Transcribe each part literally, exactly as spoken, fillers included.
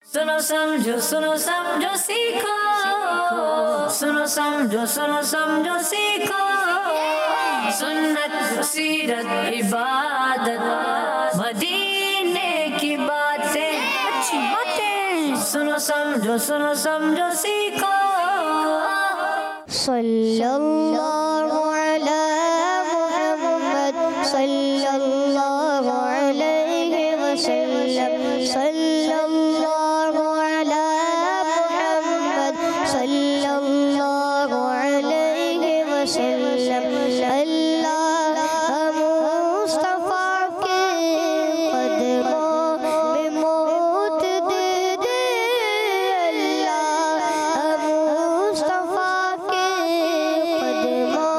सुनो समझो सुनो समझो सीखो, सुनो समझो सुनो समझो सीखो, सुन्नत सीरत इबादत मदीने की बातें, अच्छी बातें। सुनो समझो सुनो समझो सीखो। सल्लल्लाहु अला मुहम्मद सल्लल्लाहु अलैहि वसल्लम, सल्लल्लाहु अला मुहम्मद सल्लल्लाहु अलैहि वसल्लम। अल्लाह मुस्तफा के कदमों में मौत दे दे, अल्लाह मुस्तफा के कदमों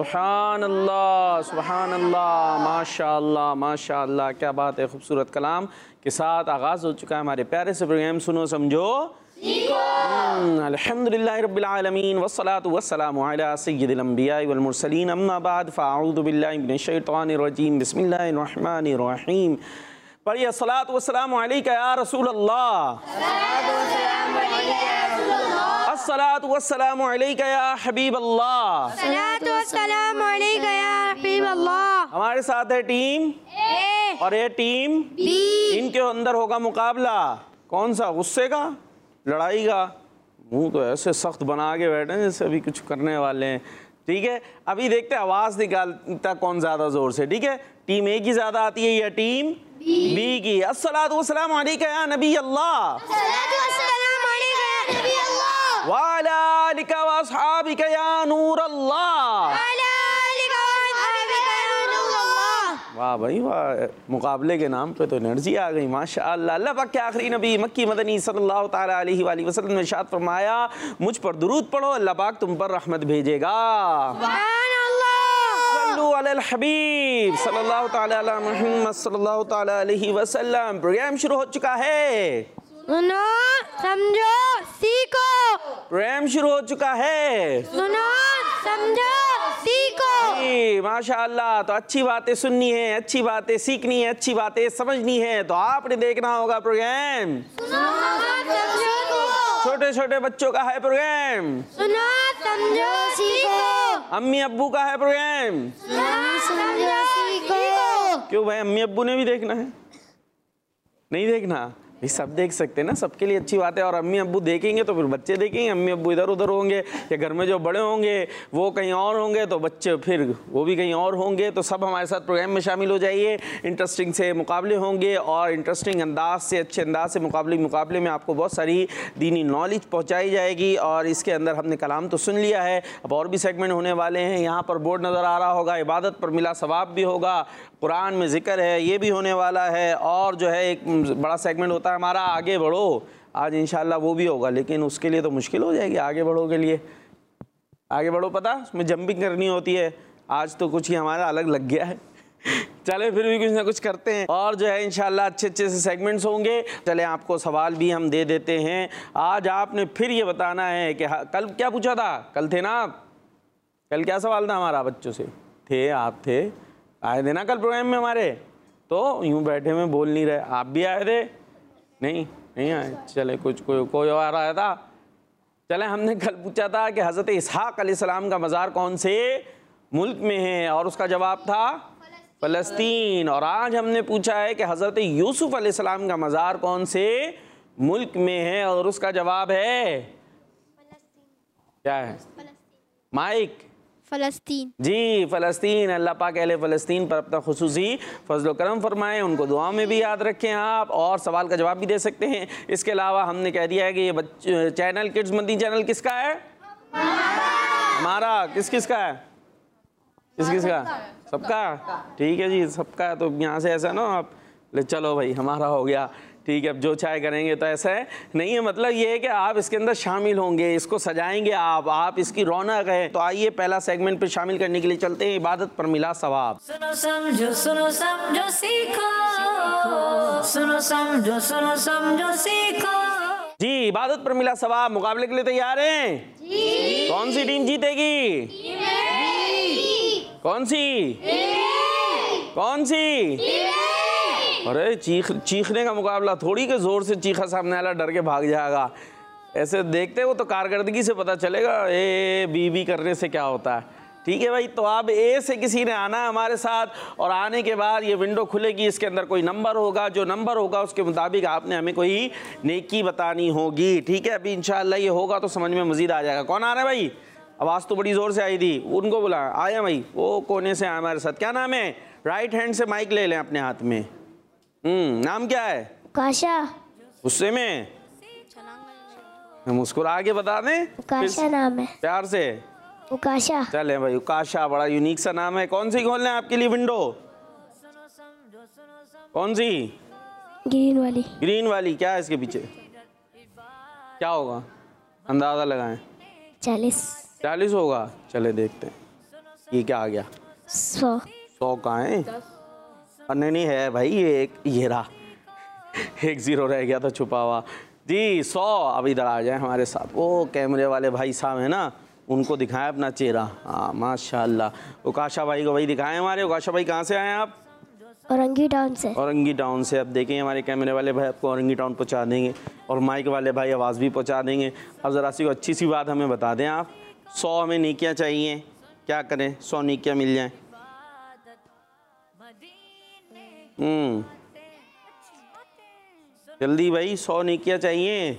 सुभान अल्लाह, सुभान अल्लाह, माशा अल्लाह, माशा अल्लाह, क्या बात है। खूबसूरत कलाम के साथ आगाज़ हो चुका है हमारे प्यारे से प्रोग्राम सुनो समझो अल्हम्दुलिल्लाहि रब्बिल आलमीन वस्सलातु वस्सलामु अला सय्यिदिल अंबिया'i वल मुरसलीन अम्मा बाद फ़अऊज़ु बिल्लाहि मिनश शैतानिर रजीम बिस्मिल्लाहिर रहमानिर रहीम। पढ़िए अस्सलातु वस्सलामु अलैका या रसूल अल्लाह, अस्सलातु वस्सलामु अलैका या हबीब अल्लाह, सलातु वस्सलामु अलैका या हबीब अल्लाह। हमारे साथ है टीम ए और ये टीम बी। इनके अंदर होगा मुकाबला। कौन सा? गुस्से का, लड़ाई का। मुंह तो ऐसे सख्त बना के बैठे हैं जैसे अभी कुछ करने वाले हैं। ठीक है, अभी देखते हैं आवाज़ निकालता कौन ज़्यादा ज़ोर से। ठीक है, टीम ए की ज़्यादा आती है या टीम बी की? अस्सलातु वस्सलामु अलैका या नबी अल्लाह, सलातु वस्सलामु अलैका या नबी अल्लाह, व अला आलिका व अस्हाबिका या नूर अल्लाह। अला आलिका व अस्हाबिका या नूर अल्लाह। वाह भाई वाह, मुकाबले के नाम पे तो एनर्जी आ गई माशाअल्लाह। अल्लाह पाक के आखिरी नबी मक्की मदनी सल्लल्लाहु ताला अलैहि वाली वसल्लम ने इरशाद फरमाया, मुझ पर दुरूद पढ़ो अल्लाह पाक तुम पर रहमत भेजेगा। सुभान अल्लाह। सल्लु अलल हबीब सल्लल्लाहु ताला अला मुहम्मद सल्लल्लाहु ताला अलैहि वसल्लम। प्रोग्राम शुरू हो चुका है, सुनो समझो सीखो। प्रोग्राम शुरू हो चुका है, सुनो समझो सीखो। जी माशाअल्लाह। तो अच्छी बातें सुननी है, अच्छी बातें सीखनी है, अच्छी बातें समझनी है, तो आपने देखना होगा प्रोग्राम। सुनो समझो सीखो। छोटे छोटे बच्चों का है प्रोग्राम, सुनो समझो सीखो। अम्मी अब्बू का है प्रोग्राम। सुनो समझो सीखो। क्यों भाई, अम्मी अब्बू ने भी देखना है? नहीं देखना? ये सब देख सकते हैं ना, सबके लिए अच्छी बात है। और अम्मी अब्बू देखेंगे तो फिर बच्चे देखेंगे। अम्मी अब्बू इधर उधर होंगे या घर में जो बड़े होंगे वो कहीं और होंगे तो बच्चे फिर वो भी कहीं और होंगे। तो सब हमारे साथ प्रोग्राम में शामिल हो जाइए। इंटरेस्टिंग से मुकाबले होंगे और इंटरेस्टिंग अंदाज से, अच्छे अंदाज से मुकाबले मुकाबले में आपको बहुत सारी दीनी नॉलेज पहुँचाई जाएगी। और इसके अंदर हमने कलाम तो सुन लिया है, अब और भी सेगमेंट होने वाले हैं। यहाँ पर बोर्ड नज़र आ रहा होगा, इबादत पर मिला सवाब भी होगा, कुरान में ज़िक्र है ये भी होने वाला है, और जो है एक बड़ा सेगमेंट होता है हमारा आगे बढ़ो, आज इंशाल्लाह वो भी होगा। लेकिन उसके लिए तो मुश्किल हो जाएगी आगे बढ़ो के लिए। आगे बढ़ो पता, उसमें जंपिंग करनी होती है। आज तो कुछ ही हमारा अलग लग गया है। चले फिर भी कुछ ना कुछ करते हैं और जो है इंशाल्लाह अच्छे अच्छे से सेगमेंट्स होंगे। चले आपको सवाल भी हम दे देते हैं। आज आपने फिर ये बताना है कि कल क्या पूछा था? कल थे ना आप? कल क्या सवाल था हमारा बच्चों से? थे आप थे आए थे ना कल प्रोग्राम में हमारे? तो यूँ बैठे में बोल नहीं रहे, आप भी आए थे? नहीं नहीं आए। चले कुछ कोई कोई और आया था। चले हमने कल पूछा था कि हज़रत इसहाक़ अलैहिस्सलाम का मज़ार कौन से मुल्क में है, और उसका जवाब था फ़लस्तीन। और आज हमने पूछा है कि हज़रत यूसुफ़ अलैहिस्सलाम का मज़ार कौन से मुल्क में है, और उसका जवाब है क्या है? माइक फ़लस्तीन। जी फ़लस्तीन। अल्लाह पाक अहले फ़लस्तीन पर अपना खुसूसी फजल करम फरमाएं, उनको दुआ में भी याद रखें आप, और सवाल का जवाब भी दे सकते हैं। इसके अलावा हमने कह दिया है कि ये बच्चे चैनल किड्स मदनी चैनल किसका है? हमारा। किस किस का है? किस किस का? सबका। ठीक है जी, सबका। तो यहाँ से ऐसा ना आप ले चलो भाई हमारा हो गया, ठीक है। अब जो चाहे करेंगे तो ऐसा है नहीं है, मतलब ये है कि आप इसके अंदर शामिल होंगे, इसको सजाएंगे आप आप इसकी रौनक है। तो आइए पहला सेगमेंट पे शामिल करने के लिए चलते हैं, इबादत पर मिला सवाब। सुनो समझो सुनो समझो सीखो, सुनो समझो सुनो समझो सीखो। जी इबादत पर मिला सवाब मुकाबले के लिए तैयार हैं? जी। कौन सी टीम जीतेगी? कौन सी? कौन सी? अरे चीख चीखने का मुकाबला थोड़ी के जोर से चीखा सामने वाला डर के भाग जाएगा। ऐसे देखते हो तो कारकर्दगी से पता चलेगा ए बी बी करने से क्या होता है। ठीक है भाई, तो अब ए से किसी ने आना है हमारे साथ, और आने के बाद ये विंडो खुलेगी, इसके अंदर कोई नंबर होगा, जो नंबर होगा उसके मुताबिक आपने हमें कोई नेकी बतानी होगी। ठीक है, अभी इंशाल्लाह ये होगा तो समझ में मज़ीद आ जाएगा। कौन आ रहा है भाई? आवाज़ तो बड़ी ज़ोर से आई थी, उनको बुला। आया भाई, वो कोने से आया हमारे साथ। क्या नाम है? राइट हैंड से माइक ले लें अपने हाथ में। हम्म नाम क्या है? काशा। गुस्से में मुस्कुरा के बता दें। काशा नाम है। प्यार से उकाशा। चले भाई, उकाशा बड़ा यूनिक सा नाम है। कौन सी खोल लें आपके लिए विंडो? कौन सी? ग्रीन वाली। ग्रीन वाली। क्या है इसके पीछे? क्या होगा? अंदाजा लगाएं। चालीस। चालीस होगा। चले देखते हैं। ये क्या आ गया? सौ। सौ कहाँ है? नहीं नहीं है भाई, ये एक ये रहा, एक ज़ीरो रह गया था छुपा हुआ जी। सौ। अब इधर आ जाए हमारे साथ, वो कैमरे वाले भाई साहब है ना, उनको दिखाएं अपना चेहरा। हाँ माशाल्लाह। उकाशा भाई को भाई दिखाएं हमारे। उकाशा भाई कहाँ से आए हैं आप? औरंगी टाउन से। औरंगी टाउन से। अब देखें हमारे कैमरे वाले भाई आपको औरंगी टाउन पहुँचा देंगे और माइक वाले भाई आवाज़ भी पहुँचा देंगे। अब ज़रा सी अच्छी सी बात हमें बता दें आप, सौ हमें नेकियाँ चाहिए, क्या करें सौ नेकियाँ मिल जाएँ? हम्म जल्दी भाई, सौ नेकियाँ चाहिए,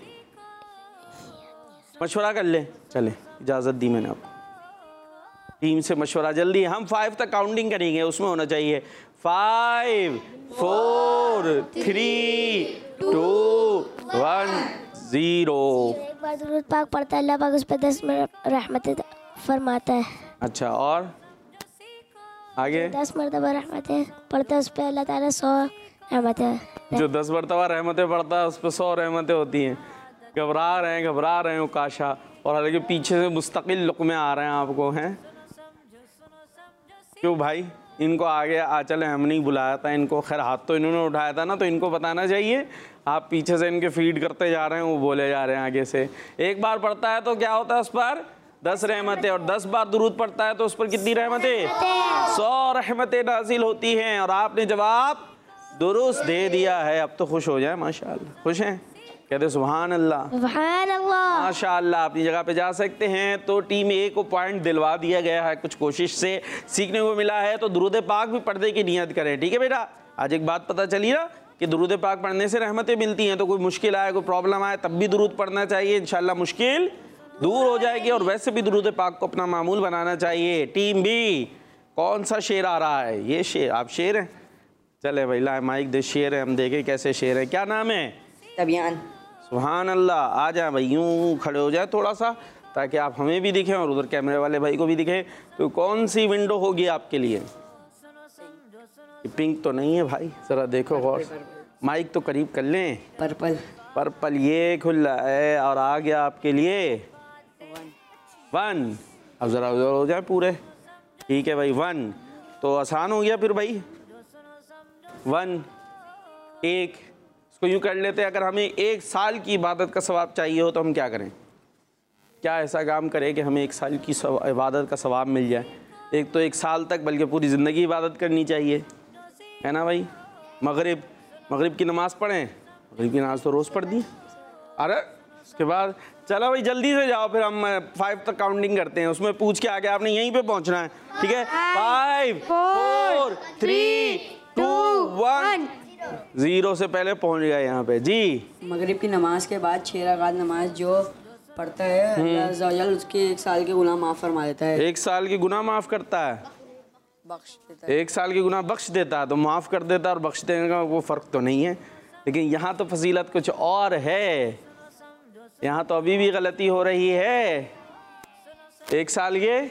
मशवरा कर ले। चले, इजाज़त दी मैंने आपको, टीम से मशवरा जल्दी। हम फाइव तक काउंटिंग करेंगे, उसमें होना चाहिए five four three two one zero. एक बार दुरूद पाक पढ़ता है, अल्लाह पाक उस पर दस रहमतें फरमाता है। अच्छा, और आगे? दस मरतबा रहमतें पढ़ता है उस पर अल्लाह ताला सौ रहमतें। जो दस मरतबा रहमतें पढ़ता है उस पर सौ रहमतें होती हैं। घबरा रहे हैं घबरा रहे हैं उकाशा, और हालांकि पीछे से मुस्तकिल लुक़मे आ रहे हैं आपको, हैं क्यों भाई? इनको आगे आ चले, हम नहीं बुलाया था इनको, खैर हाथ तो इन्होंने उठाया था ना, तो इनको बताना चाहिए। आप पीछे से इनके फीड करते जा रहे हैं, वो बोले जा रहे हैं आगे से। एक बार पढ़ता है तो क्या होता है उस पर? दस रहमतें, और दस बार दुरूद पढ़ता है तो उस पर कितनी रहमतें? सौ रहमतें नाजिल होती हैं। और आपने जवाब दुरुस्त दे दिया है। अब तो खुश हो जाए माशाअल्लाह। खुश हैं? कहते सुभान अल्लाह। सुभान अल्लाह। माशाअल्लाह। अपनी जगह पे जा सकते हैं। तो टीम ए को पॉइंट दिलवा दिया गया है, कुछ कोशिश से सीखने को मिला है। तो दुरूद पाक भी पढ़ने की नियत करें, ठीक है बेटा? आज एक बात पता चली ना कि दुरूद पाक पढ़ने से रहमतें मिलती हैं। तो कोई मुश्किल आए, कोई प्रॉब्लम आए, तब भी दुरूद पढ़ना चाहिए, इंशाल्लाह मुश्किल दूर हो जाएगी। और वैसे भी दुरूद पाक को अपना मामूल बनाना चाहिए। टीम बी, कौन सा शेर आ रहा है? ये शेर, आप शेर हैं? चले भाई, ला माइक दे, शेर है, हम देखें कैसे शेर है। क्या नाम है? तबियान। सुभान अल्लाह। आ जाए भाई, यूँ खड़े हो जाए थोड़ा सा, ताकि आप हमें भी दिखें और उधर कैमरे वाले भाई को भी दिखे। तो कौन सी विंडो होगी आपके लिए? पिंक तो नहीं है भाई, ज़रा देखो गौर, माइक तो करीब कर लें। पर्पल। पर्पल, ये खुला है। और आ गया आपके लिए वन। अब ज़रा उधर हो जाए पूरे, ठीक है भाई, वन। तो आसान हो गया फिर भाई, वन एक। इसको यूँ कर लेते हैं, अगर हमें एक साल की इबादत का सवाब चाहिए हो तो हम क्या करें? क्या ऐसा काम करें कि हमें एक साल की इबादत का सवाब मिल जाए? एक तो एक साल तक, बल्कि पूरी ज़िंदगी इबादत करनी चाहिए, है ना भाई? मगरिब, मगरिब की नमाज़ पढ़ें, मगरिब की नमाज़ तो रोज़ पढ़ दी। अरे उसके बाद चलो भाई जल्दी से जाओ, फिर हम फाइव तक काउंटिंग करते हैं, उसमें पूछ के आगे आपने यहीं पे पहुंचना है, ठीक है? Five four three two one zero से पहले पहुंच गए यहाँ पे जी। मगरिब की नमाज के बाद छह रकात नमाज जो पढ़ता है, अल्लाह अज़्ज़ा व जल उसके एक साल के गुनाह माफ़ फरमा देता है। एक साल के गुनाह माफ़ करता है, बख्श देता है। एक साल के गुनाह बख्श देता है। तो माफ़ कर देता है और बख्श देने का वो फ़र्क तो नहीं है, लेकिन यहाँ तो फजीलत कुछ और है। यहाँ तो अभी भी गलती हो रही है। एक साल के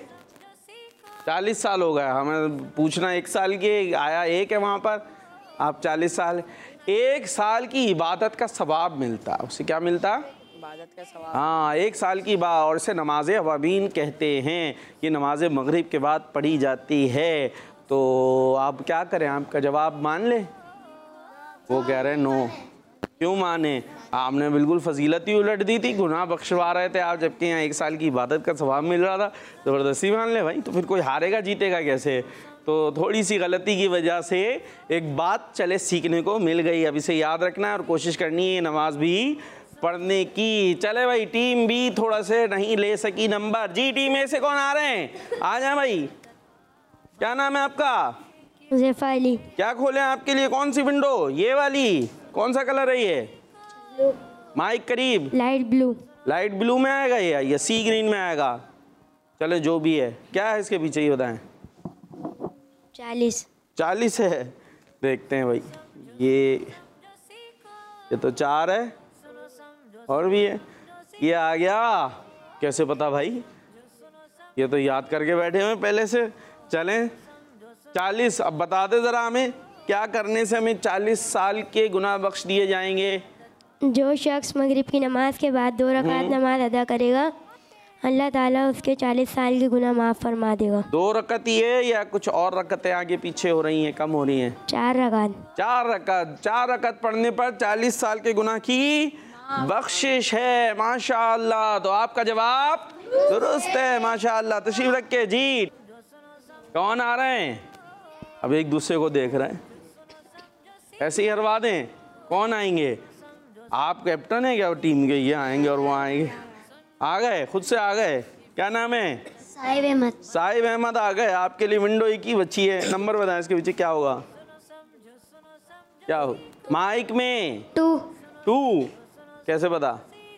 चालीस साल हो गया, हमें पूछना एक साल के आया एक है वहाँ पर, आप चालीस साल। एक साल की इबादत का सवाब मिलता, उसे क्या मिलता? इबादत का सवाब। हाँ, एक साल की बात। और इसे नमाज अवाबीन कहते हैं। ये नमाज मगरिब के बाद पढ़ी जाती है। तो आप क्या करें? आपका जवाब मान लें? वो कह रहे हैं नो। क्यों माने? आपने बिल्कुल फजीलत ही उलट दी थी, गुनाह बख्शवा रहे थे आप, जबकि यहाँ एक साल की इबादत का सवाब मिल रहा था। ज़बरदस्ती मान ले भाई, तो फिर कोई हारेगा जीतेगा कैसे? तो थोड़ी सी गलती की वजह से एक बात चले सीखने को मिल गई। अब इसे याद रखना है और कोशिश करनी है नमाज भी पढ़ने की। चले भाई, टीम बी थोड़ा से नहीं ले सकी नंबर जी। टीम ए से कौन आ रहे हैं? आ जाए भाई। क्या नाम है आपका? हुज़ैफ़ा अली। क्या खोलें आपके लिए? कौन सी विंडो? ये वाली। कौन सा कलर है ये? माइक करीब। Light blue. लाइट ब्लू में आएगा ये या सी ग्रीन में आएगा? चले जो भी है। क्या है इसके पीछे ये बताएं? चालीस। चालीस है। देखते हैं भाई, ये ये तो चार है और भी है। ये आ गया। कैसे पता भाई? ये तो याद करके बैठे हुए पहले से। चलें चालीस। अब बता दे ज़रा हमें, क्या करने से हमें चालीस साल के गुनाह बख्श दिए जाएंगे? जो शख्स मगरिब की नमाज के बाद दो रकात नमाज अदा करेगा, अल्लाह ताला उसके चालीस साल के गुनाह माफ़ फरमा देगा। दो रकत ही है या कुछ और रकतें आगे पीछे हो रही हैं, कम हो रही हैं? चार रकात। चार रकत चार रकत पढ़ने पर चालीस साल के गुनाह की बख्शिश है। माशाअल्लाह। तो आपका जवाब दुरुस्त है। माशाअल्लाह। तशरीफ रख के जी। कौन आ रहे हैं? अब एक दूसरे को देख रहे हैं, ऐसे ही हरवा दें। कौन आएंगे? आप कैप्टन है क्या टीम के? ये आएंगे और वो आएंगे। आ गए, खुद से आ गए। क्या नाम है? साहिब अहमद। साहिब अहमद आ गए। आपके लिए विंडो एक ही बची है। नंबर बताएं इसके पीछे क्या होगा? क्या हो? माइक में टू। टू कैसे पता?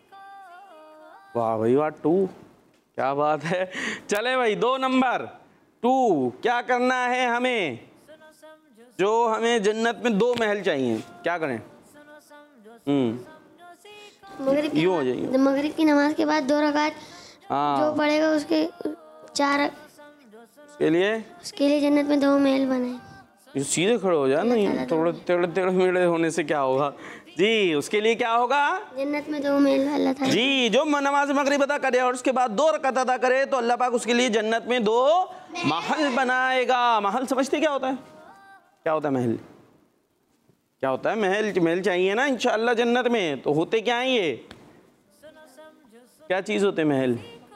वाह भाई वाह, टू, क्या बात है। चले भाई, दो नंबर टू। क्या करना है हमें? जो हमें जन्नत में दो महल चाहिए, क्या करें? हम्म मगरिब यूँ हो जाएगी। मगरिब की नमाज के बाद दो रकात जो हाँ, पढ़ेगा उसके चार, उसके लिए उसके लिए जन्नत में दो महल बनाए। ये सीधे खड़े हो जाए ना, थोड़े टेढ़े टेढ़े मेढ़े होने से क्या होगा जी? उसके लिए क्या होगा? जन्नत में दो महल अल्लाह ताला जी। जो नमाज मगरिब अदा करे और उसके बाद दो रकात अदा करे तो अल्लाह पाक उसके लिए जन्नत में दो महल बनाएगा। महल समझते क्या होता है? क्या होता है महल? क्या होता है महल? महल चाहिए ना इंशाअल्लाह जन्नत में। तो होते क्या हैं ये? क्या चीज़ होते महल?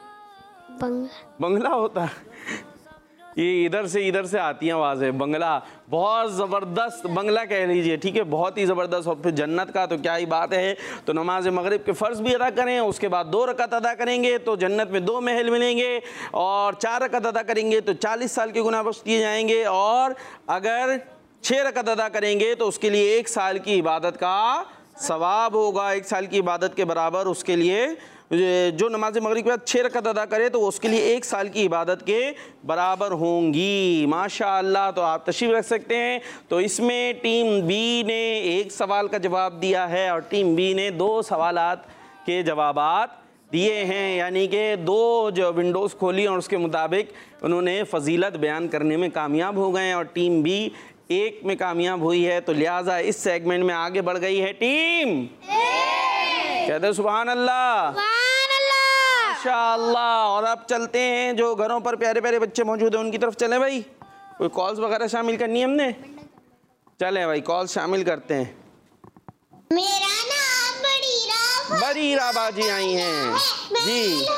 बंगला। बंगला होता है। ये इधर से इधर से आती हैं आवाज़ें। बंगला, बहुत ज़बरदस्त बंगला कह लीजिए, ठीक है, बहुत ही ज़बरदस्त। और फिर जन्नत का तो क्या ही बात है। तो नमाज मगरिब के फ़र्ज़ भी अदा करें, उसके बाद दो रकात अदा करेंगे तो जन्नत में दो महल मिलेंगे। और चार रकात अदा करेंगे तो चालीस साल के गुनाह बख्श दिए जाएंगे। और अगर छः रकात अदा करेंगे तो उसके लिए एक साल की इबादत का सवाब होगा। एक साल की इबादत के बराबर उसके लिए, जो नमाज मगरिब के बाद छः रकात अदा करे तो उसके लिए एक साल की इबादत के बराबर होंगी। माशाअल्लाह। तो आप तशरीफ़ रख सकते हैं। तो इसमें टीम बी ने एक सवाल का जवाब दिया है और टीम बी ने दो सवालात के जवाबात दिए हैं, यानी कि दो जो विंडोज़ खोली और उसके मुताबिक उन्होंने फजीलत बयान करने में कामयाब हो गए और टीम बी एक में कामयाब हुई है। तो लिहाजा इस सेगमेंट में आगे बढ़ गई है टीम। कहते सुभान अल्लाह, माशाअल्लाह। और अब चलते हैं, जो घरों पर प्यारे प्यारे बच्चे मौजूद हैं उनकी तरफ चलें भाई। कोई कॉल्स वगैरह शामिल करनी है हमने? चलें भाई, कॉल शामिल करते हैं। मेरा नाम बरीरा बरीरा बाजी आई हैं जी।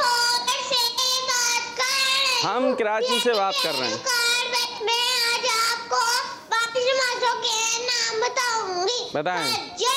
हम कराची से बात कर रहे हैं। मैं आज आपको वापिस नमाजों के नाम बताऊंगी। बताएं।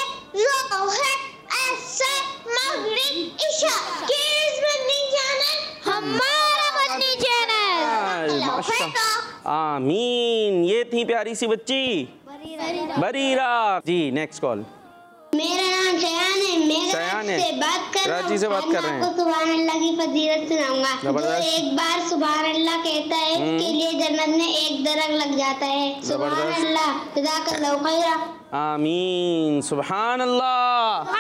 आमीन। ये थी प्यारी सी बच्ची बरीरा जी। Next call. मेरा नाम शयान है। मैं शयान है, से बात कर रहा कराची से बात कर रहे हैं। आपको सुभान अल्लाह की फजीलत सुनाऊंगा। जो जबरदस्त। एक बार सुभान अल्लाह कहता है उसके लिए जन्नत में एक दरख्त लग जाता है। सुभान जबरदस्त। अल्लाह, जज़ाकल्लाहु खैरा। आमीन। सुभान अल्लाह,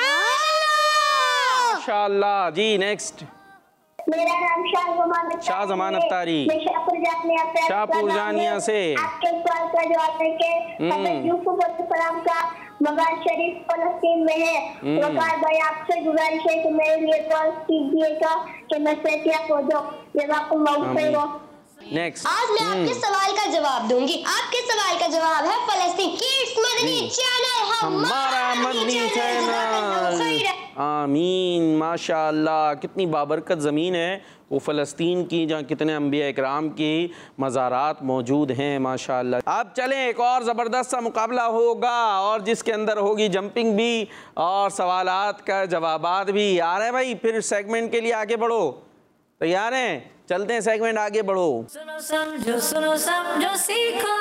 माशाअल्लाह जी। नेक्स्ट। मेरा नाम शाहजमान शाहजमान अत्तारी। मैं शाहपुर जानिया से शाहपुर जानिया से। आपके सवाल का जवाब है कि हज़रत यूसुफ अलैहिस्सलाम का मकान शरीफ फलस्तीन में है। वकार भाई आपसे गुजारिश है कि मेरे लिए कॉल कीजिएगा कि मैं सेहतियाब हो जाऊं। जज़ाकल्लाहु खैरा। नेक्स्ट। आज मैं आपके सवाल का जवाब दूंगी। आपके सवाल का जवाब है फलस्तीन। किड्स मदनी चैनल हमारा मदनी चैनल। आमीन। माशाअल्लाह। कितनी बाबरकत ज़मीन है वो फ़लस्तीन की, जहाँ कितने अंबिया इकराम की मज़ारात मौजूद हैं। माशाअल्लाह। अब चलें, एक और ज़बरदस्त सा मुकाबला होगा और जिसके अंदर होगी जंपिंग भी और सवालात का जवाबात भी। आ रहे हैं भाई? फिर सेगमेंट के लिए आगे बढ़ो। तैयार हैं? चलते हैं, सेगमेंट आगे बढ़ो। सुनो समझो सुनो समझो सीखो,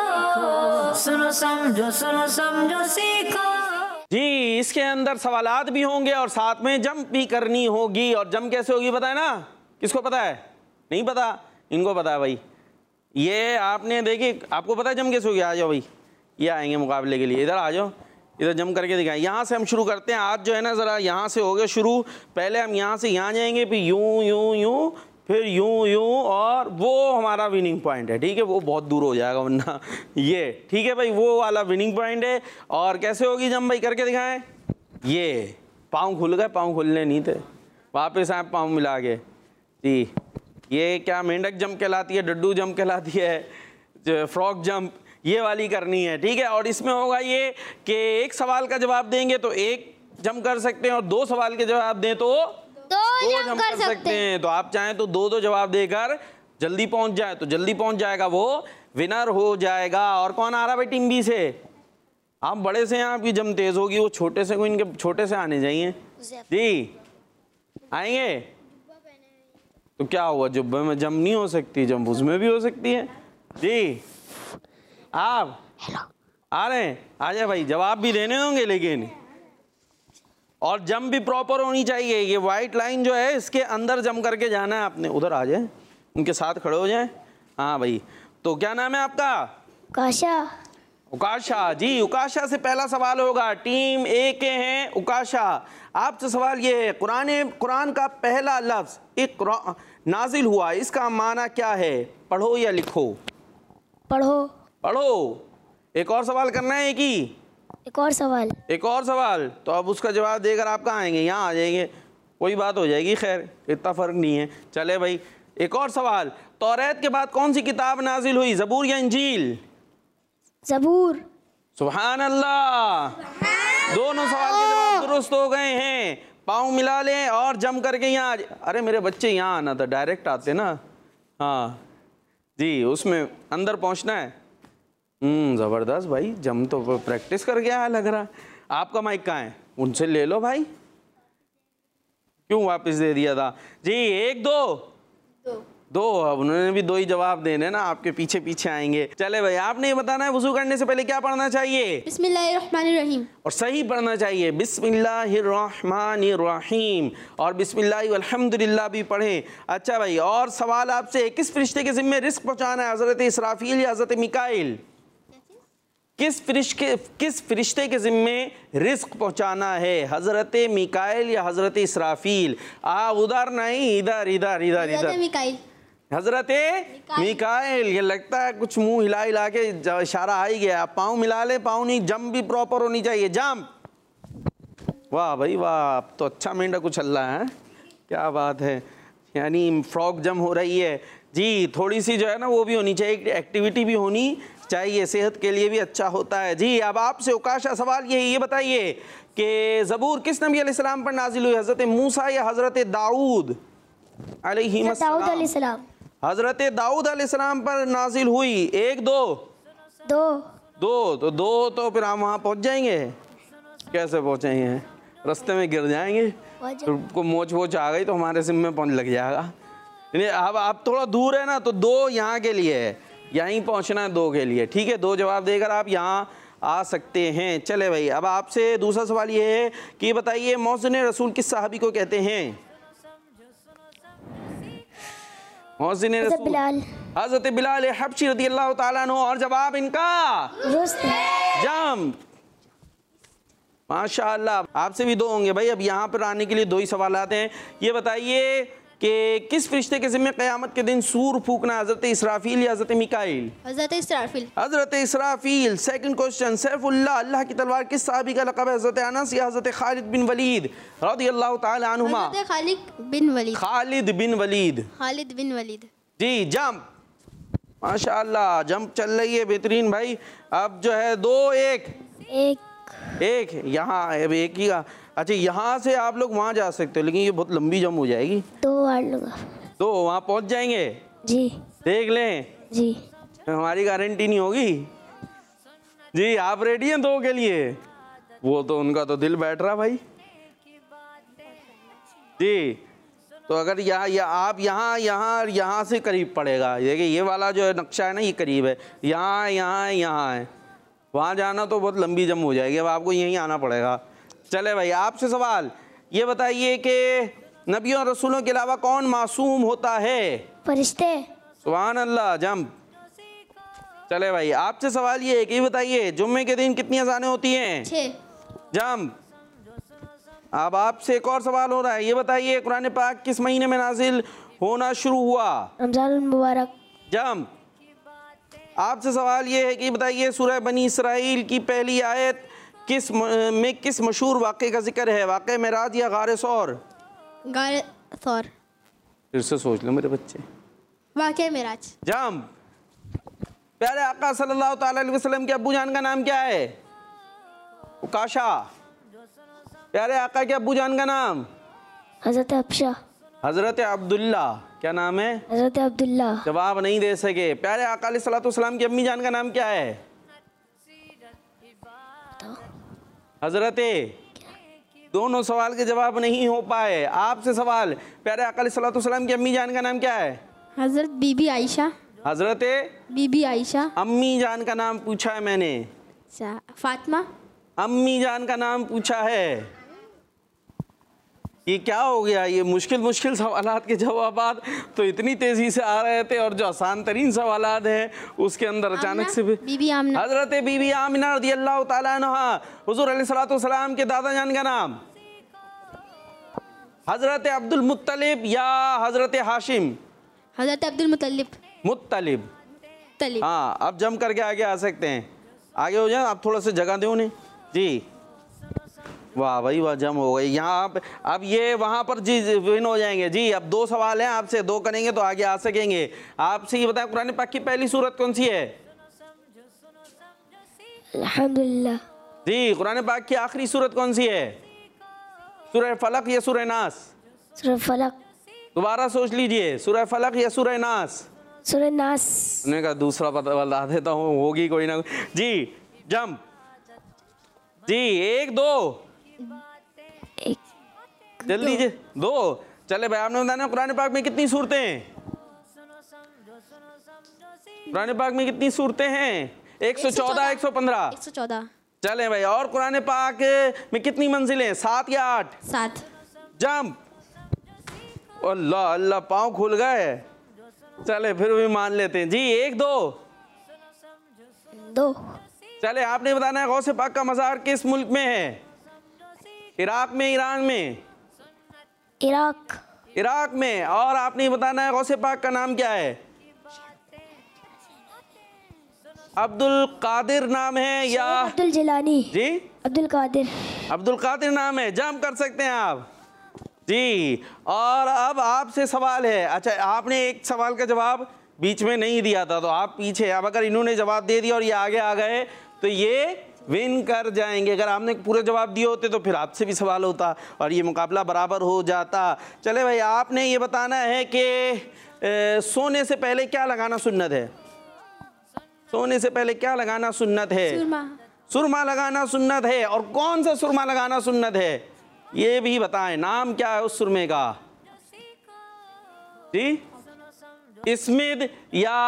सुनो समझो सुनो समझो सीखो जी। इसके अंदर सवालात भी होंगे और साथ में जंप भी करनी होगी। और जंप कैसे होगी पता है ना? किसको पता है? नहीं पता? इनको पता है भाई। ये आपने देखी, आपको पता है जंप कैसे होगी? आ जाओ भाई, ये आएंगे मुकाबले के लिए। इधर आ जाओ, इधर जंप करके दिखाएं। यहाँ से हम शुरू करते हैं। आज जो है ना ज़रा यहाँ से हो गया शुरू। पहले हम यहाँ से यहाँ जाएंगे, फिर यूँ यूँ यूँ, फिर यूँ यूँ, और वो हमारा विनिंग पॉइंट है, ठीक है? वो बहुत दूर हो जाएगा वरना ये, ठीक है भाई? वो वाला विनिंग पॉइंट है। और कैसे होगी जंप भाई? करके दिखाएं। ये पाँव खुल गए, पाँव खुलने नहीं थे, वापस आए पाँव मिला के। जी, ये क्या मेंढक जंप कहलाती है, डड्डू जंप कहलाती है, फ्रॉक जंप, ये वाली करनी है, ठीक है। और इसमें होगा ये कि एक सवाल का जवाब देंगे तो एक जंप कर सकते हैं, और दो सवाल के जवाब दें तो दो दो जंप जंप कर कर सकते हैं। तो आप चाहें तो दो दो जवाब देकर जल्दी पहुंच जाए तो जल्दी पहुंच जाएगा, वो विनर हो जाएगा। और कौन आ रहा है भाई टीम बी से? आप बड़े से हैं, आपकी जम तेज होगी, वो छोटे से को इनके छोटे से आने चाहिए जी। आएंगे तो क्या हुआ, जुब्बे में जम नहीं हो सकती, जम उसमें भी हो सकती है जी। आप आ रहे हैं, आ जाए भाई, जवाब भी देने होंगे लेकिन, और जम भी प्रॉपर होनी चाहिए। ये वाइट लाइन जो है इसके अंदर जम करके जाना है आपने। उधर आ जाए, उनके साथ खड़े हो जाए। हाँ भाई, तो क्या नाम है आपका? काशा। उकाशा जी। उकाशा से पहला सवाल होगा, टीम ए के हैं उकाशा। आपसे सवाल ये है, कुरान कुरान का पहला लफ्ज इक़रा नाजिल हुआ, इसका माना क्या है? पढ़ो या लिखो? पढ़ो। पढ़ो। एक और सवाल करना है एक ही? एक और सवाल। एक और सवाल, तो अब उसका जवाब देकर आप कहाँ आएंगे? यहाँ आ जाएंगे, कोई बात हो जाएगी, खैर इतना फ़र्क नहीं है। चले भाई, एक और सवाल, तौरात के बाद कौन सी किताब नाजिल हुई, ज़बूर या इंजील? ज़बूर। सुभान अल्लाह, दोनों सवाल के जवाब दुरुस्त हो गए हैं। पाँव मिला लें और जम करके यहाँ, अरे मेरे बच्चे यहाँ आना था, डायरेक्ट आते ना। हाँ जी, उसमें अंदर पहुँचना है। हम्म ज़बरदस्त भाई, जम तो प्रैक्टिस कर गया है लग रहा। आपका माइक कहाँ है? उनसे ले लो भाई, क्यों वापस दे दिया था जी? एक दो दो, दो। अब उन्होंने भी दो ही जवाब देने ना, आपके पीछे पीछे आएंगे। चले भाई, आपने ये बताना है वुज़ू करने से पहले क्या पढ़ना चाहिए? बिस्मिल्लाहिर्रहमानिर्रहीम। और सही पढ़ना चाहिए बिस्मिल्लाहिर्रहमानिर्रहीम, और बिस्मिल्लाहि वल्हम्दुलिल्लाह भी पढ़ें। अच्छा भाई, और सवाल आपसे, किस फरिश्ते के ज़िम्मे रिस्क पहुँचाना है, हज़रत इसराफील या हज़रत मिकाइल? किस फरिश्ते किस फरिश्ते के ज़िम्मे रिस्क पहुँचाना है, हज़रत मिकाइल या हज़रत इसराफील? आ उधर नहीं, इधर इधर इधर इधर मिकाइल। हज़रत मिकाइल। ये लगता है कुछ मुंह हिला हिला के इशारा आ ही गया। पाँव मिला ले, पाँव नहीं, जम भी प्रॉपर होनी चाहिए, जम। वाह भाई वाह, अब तो अच्छा मेंढा कुछ चल रहा है, क्या बात है। यानी फ्रॉक जम हो रही है जी। थोड़ी सी जो है ना वो भी होनी चाहिए, एक्टिविटी भी होनी चाहिए, सेहत के लिए भी अच्छा होता है जी। अब आपसे उकाशा सवाल यही, ये बताइए कि ज़बूर किस नबी अलैहिस्सलाम पर नाजिल हुई, हज़रत मूसा या हज़रत दाऊद अलैहिस्सलाम? हज़रत दाऊद अलैहिस्सलाम पर नाजिल हुई। एक दो दो दो तो दो तो फिर हम वहाँ पहुँच जाएंगे? कैसे पहुँचेंगे? रास्ते में गिर जाएंगे, को मोच वोच आ गई तो हमारे सिम में पहुँच लग जाएगा। अब आप थोड़ा दूर है ना, तो दो यहाँ के लिए है, यहीं पहुँचना है दो के लिए, ठीक है। दो जवाब देकर आप यहाँ आ सकते हैं। चले भाई, अब आपसे दूसरा सवाल ये है कि बताइए मौज़िन रसूल किस सहाबी को कहते हैं? मौज़िन रसूल बिलाल। हज़रत बिलाल हबशी रज़ियल्लाहु ताला अन्हु। और जवाब इनका जम। माशाअल्लाह, आपसे भी दो होंगे भाई। अब यहाँ पर आने के लिए दो ही सवाल आते हैं। ये बताइए कि किस फरिश्ते के ज़िम्मे क़यामत के दिन सूर फूकना, हज़रत इसराफील या हज़रत मिकाइल? हज़रत इसराफील। हज़रत इसराफील। सेकंड क्वेश्चन, सैफुल्लाह, अल्लाह की तलवार किस सहाबी का लक़ब है, हज़रत अनस या हज़रत खालिद बिन वलीद रज़ियल्लाहु ताला अन्हुमा? हज़रत खालिद बिन वलीद। खालिद बिन वलीद। खालिद बिन वलीद जी। जंप, माशाअल्लाह, जंप चल रही है बेहतरीन भाई। अब जो है दो एक एक एक यहाँ एक ही। अच्छा, यहाँ से आप लोग वहाँ जा सकते हो, लेकिन ये बहुत लंबी जंप हो जाएगी। दो वार लूँगा तो वहाँ पहुँच जाएंगे जी। देख लें जी। हमारी गारंटी नहीं होगी जी। आप रेडी हैं दो के लिए? वो तो उनका तो दिल बैठ रहा भाई जी। तो अगर यहाँ या आप यहाँ यहाँ यहाँ से करीब पड़ेगा, देखिए ये वाला जो है नक्शा है ना, ये करीब है, यहाँ यहाँ यहाँ है, वहाँ जाना तो बहुत लंबी जंप हो जाएगी। अब आपको यहीं आना पड़ेगा। चले भाई, आपसे सवाल ये बताइए कि नबियों और रसूलों के अलावा कौन मासूम होता है? फरिश्ते। सुभान अल्लाह, जंप। चले भाई, आपसे सवाल ये है कि बताइए जुम्मे के दिन कितनी अज़ानें होती हैं? छः। जंप। अब आपसे एक और सवाल हो रहा है, ये बताइए कुरान पाक किस महीने में नाजिल होना शुरू हुआ? रमज़ान मुबारक। जंप। आपसे सवाल ये है कि बताइए सूरह बनी इसराइल की पहली आयत किस में किस मशहूर वाक़े का जिक्र है? वाक़े मेराज या गारे सौर? गारे सौर। फिर से सोच लो मेरे बच्चे। वाक़या मेराज। जंप। प्यारे आका सल्लल्लाहु ताला अलैहि वसल्लम के अब्बू जान का नाम क्या है? उकाशा। प्यारे आका के अब्बू जान का नाम? हज़रत हफ्सा। हजरत अब्दुल्ला। क्या नाम है? हज़रत अब्दुल्ला। जवाब नहीं दे सके। प्यारे आका अलैहिस्सलातु वस्सलाम की अम्मी जान का नाम क्या है? हजरत। दोनों सवाल के जवाब नहीं हो पाए। आपसे सवाल, प्यारे आका अलैहिस्सलातु वस्सलाम की अम्मी जान का नाम क्या है? हज़रत बीबी आयशा। हजरत बीबी आयशा। अम्मी जान का नाम पूछा है मैंने। अच्छा, फातिमा। अम्मी जान का नाम पूछा है। ये क्या हो गया? ये मुश्किल मुश्किल सवालात के जवाबात तो इतनी तेजी से आ रहे थे और जो आसान तरीन सवालात हैं उसके अंदर अचानक से बीबी आमना। हजरत बीबी आमिना रज़ियल्लाहु ताला अन्हा। हुजूर अलैहिस्सलातु वस्सलाम के दादा जान का नाम? हजरत अब्दुल मुत्तलिब या हजरत हाशिम? हज़रत अब्दुल मुत्तलिब। मुत्तलिब। तलिब। हाँ, अब जम करके आगे आ सकते हैं। आगे हो जाए, आप थोड़ा सा जगह दो उन्हें जी। वाह भाई वाह, जम हो गई यहाँ। आप अब ये वहाँ पर जी विन हो जाएंगे जी। अब दो सवाल हैं आपसे, दो करेंगे तो आगे आ सकेंगे। आपसे ये बताएं, कुरान पाक की पहली सूरत कौन सी है? अल्हम्दुलिल्लाह। जी। कुरान पाक की आखिरी सूरत कौन सी है? सूरह फलक या सूरह नास? सूरह फलक। दोबारा सोच लीजिए, सूरह फलक या सूरह नास? सूरह नास। उन्होंने कहा दूसरा पता बता देता हूँ, होगी कोई ना जी। जंप जी। एक दो एक जल्दी जी। दो। चले भाई, आपने बताना कुरान पाक में कितनी सूरतें हैं? कुरान पाक में कितनी सूरतें हैं? एक सौ चौदह, एक सौ पंद्रह, एक सौ चौदह। चले भाई। और कुरान पाक में कितनी मंजिलें? सात या आठ? सात। जंप। अल्लाह अल्लाह, पाँव खुल गए। चले फिर भी मान लेते हैं जी। एक दो दो। चले, आपने बताना है गौसे पाक का मज़ार किस मुल्क में है? इराक में, ईरान में? इराक। इराक में। और आपने बताना है गौसे पाक का नाम क्या है? अब्दुल कादिर नाम है या अब्दुल जिलानी? जी। अब्दुल कादिर। अब्दुल कादिर नाम है। जंप कर सकते हैं आप जी। और अब आपसे सवाल है। अच्छा, आपने एक सवाल का जवाब बीच में नहीं दिया था तो आप पीछे। अब अगर इन्होंने जवाब दे दिया और ये आगे आ गए तो ये विन कर जाएंगे। अगर आपने पूरे जवाब दिए होते तो फिर आपसे भी सवाल होता और ये मुकाबला बराबर हो जाता। चले भाई, आपने ये बताना है कि सोने से पहले क्या लगाना सुन्नत है? सोने से पहले क्या लगाना सुन्नत है? सुरमा। सुरमा लगाना सुन्नत है। और कौन सा सुरमा लगाना सुन्नत है ये भी बताएं। नाम क्या है उस सुरमे का जी? इस्मिद या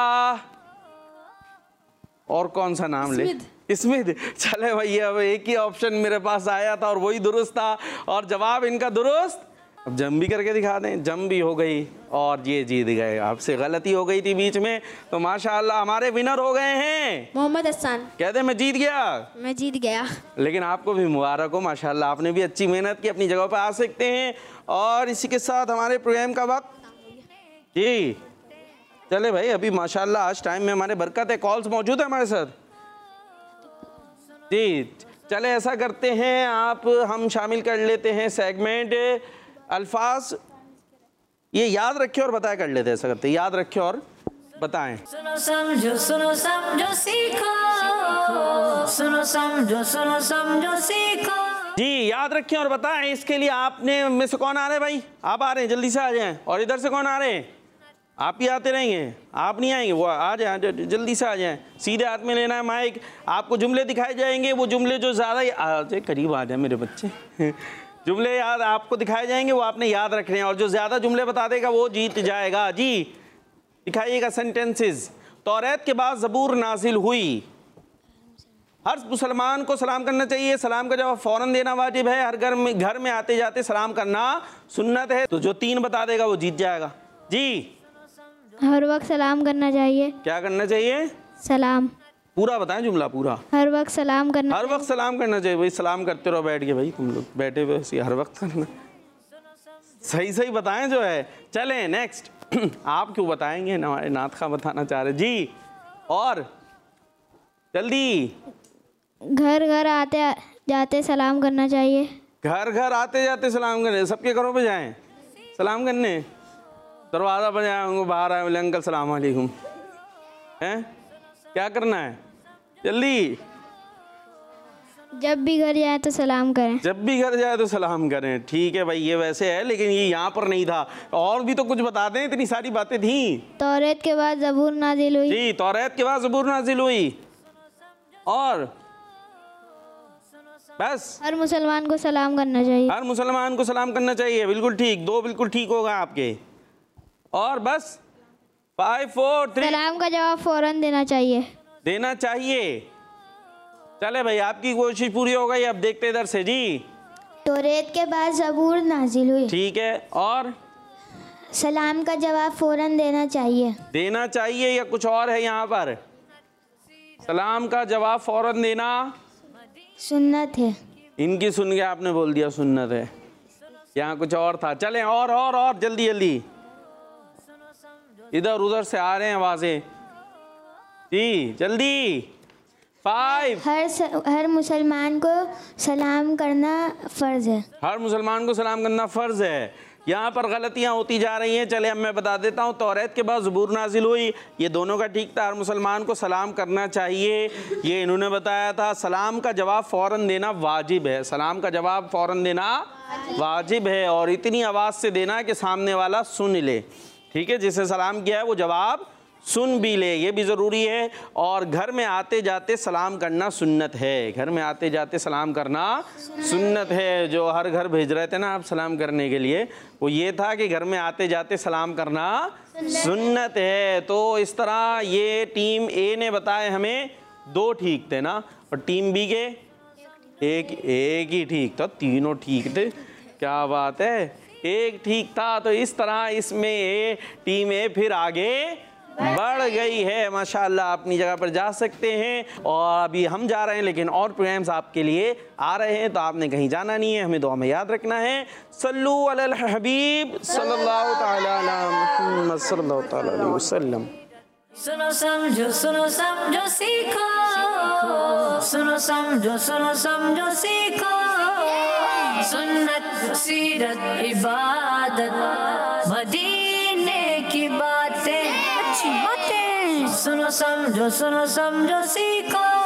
और कौन सा नाम ले? इस्मिद। चले भाई, अब एक ही ऑप्शन मेरे पास आया था और वही दुरुस्त था और जवाब इनका दुरुस्त। अब जम भी करके दिखा दें। जम भी हो गई और ये जीत गए। आपसे गलती हो गई थी बीच में तो माशाल्लाह हमारे विनर हो गए हैं मोहम्मद हसन। कहते मैं जीत गया। मैं जीत गया। लेकिन आपको भी मुबारक हो, माशाल्लाह आपने भी अच्छी मेहनत की, अपनी जगह पर आ सकते हैं। और इसी के साथ हमारे प्रोग्राम का वक्त जी। चले भाई, अभी माशाल्लाह आज टाइम में हमारे बरकत है। कॉल्स मौजूद है हमारे साथ जी। चले ऐसा करते हैं, आप हम शामिल कर लेते हैं सेगमेंट अल्फाज। ये याद रखे और बताया कर लेते हैं। ऐसा करते हैं, याद रखे और बताएं। सुनो समझो सुनो समझो सीखो, सुनो समझो सुनो समझो सीखो जी। याद रखें और बताएं। इसके लिए आपने में से कौन आ रहे हैं भाई? आप आ रहे हैं, जल्दी से आ जाएं। और इधर से कौन आ रहे हैं? आप ही आते रहेंगे, आप नहीं आएंगे। वो आ जाए, जल्दी से आ जाएं। सीधे हाथ में लेना है माइक। आपको जुमले दिखाए जाएंगे, वो जुमले जो ज़्यादा आ जाए, करीब आ जाए मेरे बच्चे। जुमले याद आपको दिखाए जाएंगे, वो आपने याद रखने हैं और जो ज़्यादा जुमले बता देगा वो जीत जाएगा जी। दिखाइएगा सेंटेंसेस। तौरात के बाद ज़बूर नाजिल हुई। हर मुसलमान को सलाम करना चाहिए। सलाम का जवाब फ़ौरन देना वाजिब है। हर घर में घर में आते जाते सलाम करना सुन्नत है। तो जो तीन बता देगा वो जीत जाएगा जी। हर वक्त सलाम करना चाहिए। क्या करना चाहिए? सलाम। पूरा बताएं जुमला पूरा। हर वक्त सलाम करना। हर वक्त सलाम करना चाहिए। भाई सलाम करते रहो बैठ के, भाई तुम लोग बैठे हुए हर वक्त करना। सही सही बताएं जो है। चलें नेक्स्ट। आप क्यों बताएंगे? हमारे नात खा बताना चाह रहे जी। और जल्दी। घर घर आते जाते सलाम करना चाहिए। घर घर आते जाते सलाम करने। सबके घरों पे जाएं सलाम करने। दरवाज़ा पर जाए होंगे, बाहर आए बोले अंकल सलाम वालेकुम, हैं क्या करना है? जल्दी। जब भी घर जाए तो सलाम करें। जब भी घर जाए तो सलाम करें। ठीक है भाई, ये वैसे है, लेकिन ये यहाँ पर नहीं था। और भी तो कुछ बता दें, इतनी सारी बातें थी। तौरेत के बाद ज़बूर नाजिल हुई। जी, तौरेत के बाद ज़बूर नाजिल हुई। और बस हर मुसलमान को सलाम करना चाहिए। हर मुसलमान को सलाम करना चाहिए। बिल्कुल ठीक, दो बिल्कुल ठीक होगा आपके। और बस फाइव फोर थ्री, सलाम का जवाब फौरन देना चाहिए। देना चाहिए। चले भाई, आपकी कोशिश पूरी हो गई। अब देखते इधर से जी। तौरेत के बाद ज़बूर नाजिल हुई। ठीक है, और सलाम का जवाब फौरन देना चाहिए। देना चाहिए या कुछ और है यहाँ पर? सलाम का जवाब फौरन देना सुन्नत है। इनकी सुन के आपने बोल दिया सुन्नत है। यहाँ कुछ और था। चलें और और और जल्दी जल्दी, इधर उधर से आ रहे हैं आवाजें जी, जल्दी। फाइव, हर स, हर मुसलमान को सलाम करना फ़र्ज़ है। हर मुसलमान को सलाम करना फ़र्ज़ है। यहाँ पर गलतियाँ होती जा रही हैं। चले अब मैं बता देता हूँ। तौरेत के बाद ज़बूर नाजिल हुई, ये दोनों का ठीक था। हर मुसलमान को सलाम करना चाहिए, ये इन्होंने बताया था। सलाम का जवाब फ़ौरन देना वाजिब है। सलाम का जवाब फ़ौरन देना वाजिब है, और इतनी आवाज़ से देना कि सामने वाला सुन ले। ठीक है, जिसे सलाम किया है वो जवाब सुन भी ले, ये भी ज़रूरी है। और घर में आते जाते सलाम करना सुन्नत है। घर में आते जाते सलाम करना सुन्नत है। जो हर घर भेज रहे थे ना आप सलाम करने के लिए, वो ये था कि घर में आते जाते सलाम करना सुन्नत है। तो इस तरह ये टीम ए ने बताए हमें दो ठीक थे ना, और टीम बी के एक एक ही ठीक था। तीनों ठीक थे, क्या बात है, एक ठीक था। तो इस तरह इसमें ए टीम ए फिर आगे बढ़ गई है। माशाल्लाह, अपनी जगह पर जा सकते हैं। और अभी हम जा रहे हैं, लेकिन और प्रोग्राम्स आपके लिए आ रहे हैं, तो आपने कहीं जाना नहीं है। हमें दुआ में याद रखना है। सल्लु अलल हबीब सल्लल्लाहु तआला अला मुहम्मद सल्लल्लाहु तआला अलैहि वसल्लम। सुनो समझो सुनो समझो सीखो, सुनो समझो सुनो समझो सीखो। सुन्नत सीरत इबादत मदीने की बातें, अच्छी बातें। सुनो समझो सुनो समझो सीखो।